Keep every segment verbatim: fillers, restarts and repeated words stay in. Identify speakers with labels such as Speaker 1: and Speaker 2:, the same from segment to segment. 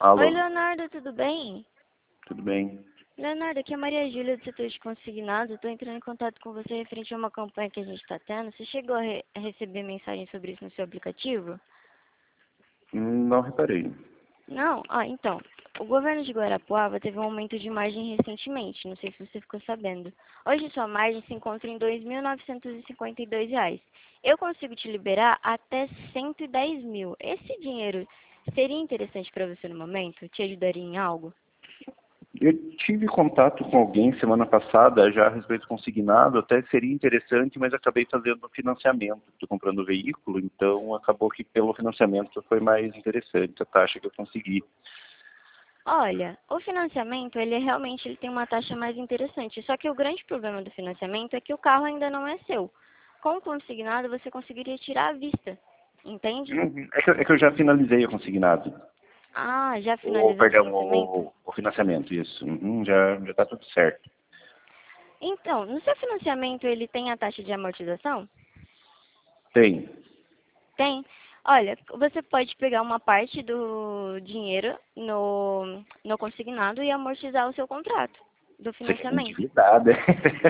Speaker 1: Oi,
Speaker 2: Alô,
Speaker 1: Leonardo, tudo bem?
Speaker 2: tudo bem?
Speaker 1: Leonardo, aqui é a Maria Júlia do setor de consignado. Estou entrando em contato com você referente a uma campanha que a gente está tendo. Você chegou a, re- a receber mensagem sobre isso no seu aplicativo?
Speaker 2: Hum, Não reparei.
Speaker 1: Não? Ah, então. O governo de Guarapuava teve um aumento de margem recentemente. Não sei se você ficou sabendo. Hoje sua margem se encontra em dois mil novecentos e cinquenta e dois reais. Eu consigo te liberar até cento e dez mil. Esse dinheiro seria interessante para você no momento? Te ajudaria em algo?
Speaker 2: Eu tive contato com alguém semana passada já a respeito do consignado, até seria interessante, mas acabei fazendo financiamento. Estou comprando o veículo, então acabou que pelo financiamento foi mais interessante a taxa que eu consegui.
Speaker 1: Olha, o financiamento, ele é realmente ele tem uma taxa mais interessante. Só que o grande problema do financiamento é que o carro ainda não é seu. Com o consignado, você conseguiria tirar à vista. Entende?
Speaker 2: Uhum. É que, eu- é que eu já finalizei o consignado.
Speaker 1: Ah, já
Speaker 2: Ou,
Speaker 1: finalizou o
Speaker 2: perdão,
Speaker 1: financiamento?
Speaker 2: o, o financiamento, isso. Uhum, já já está tudo certo.
Speaker 1: Então, no seu financiamento, ele tem a taxa de amortização?
Speaker 2: Tem.
Speaker 1: Tem. Olha, você pode pegar uma parte do dinheiro no, no consignado e amortizar o seu contrato do
Speaker 2: Você quer me
Speaker 1: financiamento.
Speaker 2: endividar, né?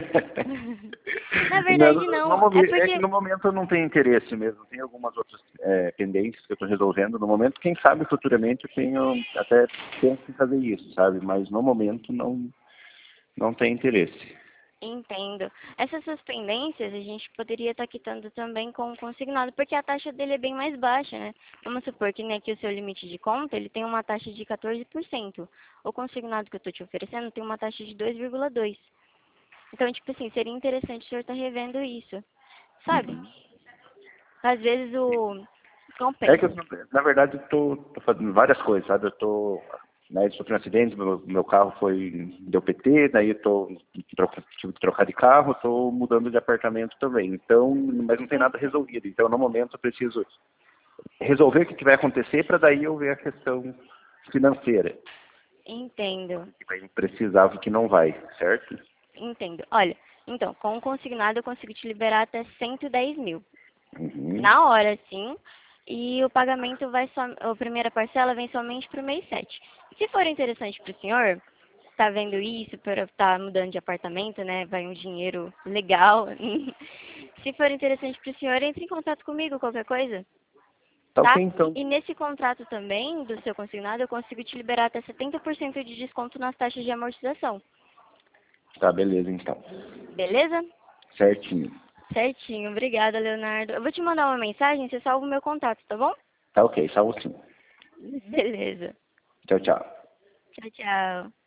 Speaker 1: Na
Speaker 2: Não,
Speaker 1: verdade,
Speaker 2: no, no
Speaker 1: não. É
Speaker 2: momen- é que
Speaker 1: porque
Speaker 2: no momento eu não tenho interesse mesmo. Tem algumas outras é, pendências que eu estou resolvendo no momento. Quem sabe futuramente eu tenho até penso em fazer isso, sabe? Mas no momento não não tem interesse.
Speaker 1: entendo. Essas suspendências a gente poderia estar quitando também com o consignado, porque a taxa dele é bem mais baixa, né? Vamos supor que nem aqui o seu limite de conta, ele tem uma taxa de quatorze por cento. O consignado que eu estou te oferecendo tem uma taxa de dois vírgula dois por cento. Então, tipo assim, seria interessante o senhor estar revendo isso, sabe?
Speaker 2: Uhum.
Speaker 1: Às vezes o
Speaker 2: É que
Speaker 1: compensa.
Speaker 2: eu, na verdade, estou fazendo várias coisas, sabe? Eu estou, né, sofri um acidente, meu, meu carro foi, deu P T, daí eu tô, troca- tive que trocar de carro, estou mudando de apartamento também. Então, mas não tem
Speaker 1: Sim,
Speaker 2: nada resolvido. Então, no momento, eu preciso resolver o que, que vai acontecer para daí eu ver a questão financeira.
Speaker 1: entendo.
Speaker 2: Que vai precisar o que não vai, certo?
Speaker 1: Entendo. Olha, então, com o consignado eu consigo te liberar até cento e dez mil.
Speaker 2: Uhum.
Speaker 1: Na hora, sim. E o pagamento vai só, a primeira parcela vem somente para o mês sete. Se for interessante para o senhor, tá vendo isso, para tá mudando de apartamento, né? Vai um dinheiro legal. Se for interessante para o senhor, entre em contato comigo, qualquer coisa,
Speaker 2: Tá ok,
Speaker 1: tá?
Speaker 2: então.
Speaker 1: E nesse contrato também, do seu consignado, eu consigo te liberar até setenta por cento de desconto nas taxas de amortização.
Speaker 2: Tá, beleza, então.
Speaker 1: Beleza?
Speaker 2: Certinho.
Speaker 1: Certinho. Obrigada, Leonardo. Eu vou te mandar uma mensagem, você salva o meu contato, tá bom?
Speaker 2: Tá ok, salvo sim.
Speaker 1: Beleza.
Speaker 2: Tchau, tchau.
Speaker 1: Tchau, tchau.